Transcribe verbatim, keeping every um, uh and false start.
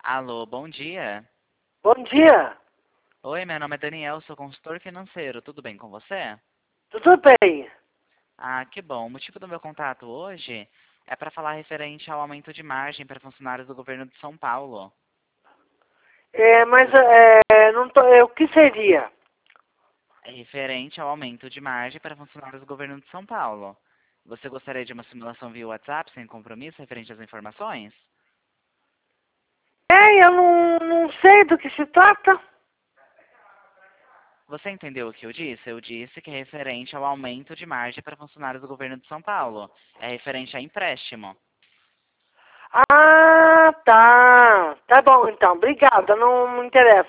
Alô, bom dia. Bom dia. Oi, meu nome é Daniel, sou consultor financeiro. Tudo bem com você? Tudo bem? Ah, que bom. O motivo do meu contato hoje é para falar referente ao aumento de margem para funcionários do governo de São Paulo. É, mas Vo- é, não tô, é, o que seria? É referente ao aumento de margem para funcionários do governo de São Paulo. Você gostaria de uma simulação via WhatsApp sem compromisso referente às informações? É, eu não, não sei do que se trata. Você entendeu o que eu disse? Eu disse que é referente ao aumento de margem para funcionários do governo de São Paulo. É referente a empréstimo. Ah, tá. Tá bom, então. Obrigada, não me interessa.